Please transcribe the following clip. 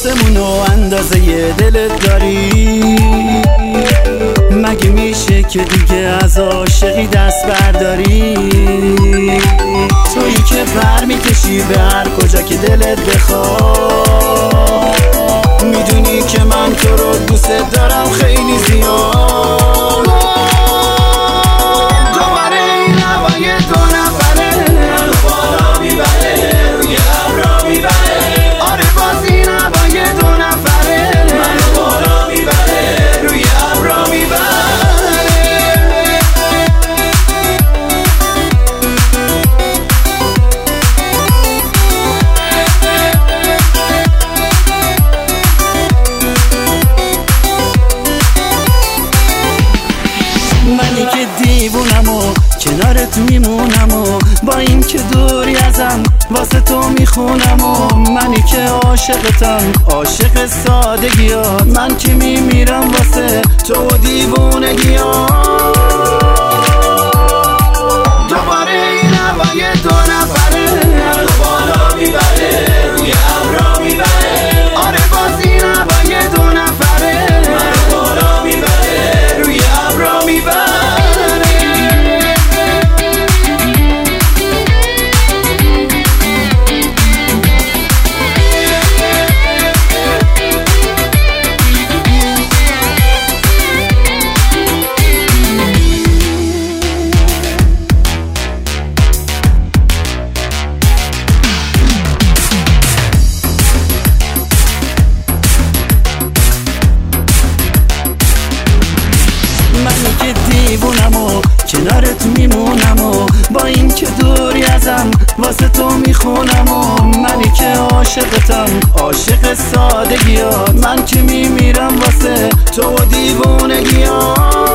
آسمونو اندازه دلت داری؟ مگه میشه که دیگه از عاشقی دست برداری؟ تویی که پر میکشی به هر کجا که دلت بخواد. میدونی که من تو رو دوست دارم خیلی زیاد. دوباره این هوای دو نفره منو بالا میبره، روی ابرا میبره. آره باز این هوای دو نفره منو بالا میبره، روی ابرا میبره. منی که دیوونم و کنارت میمونم و با این که دوری ازم واسه تو میخونم و منی که عاشقتم، عاشق سادگیات. من که میمیرم واسه تو و دیوونگیات. دوباره این هوای دو نفره منو بالا میبره، روی ابرا میبره. آره باز این هوای دو نفره منو بالا میبره، روی ابرا میبره. منی که دیوونم و کنارت میمونم و با این که دوری ازم واسه تو میخونم و منی که عاشقتم، عاشق سادگیات. من که میمیرم واسه تو و دیوونگیات.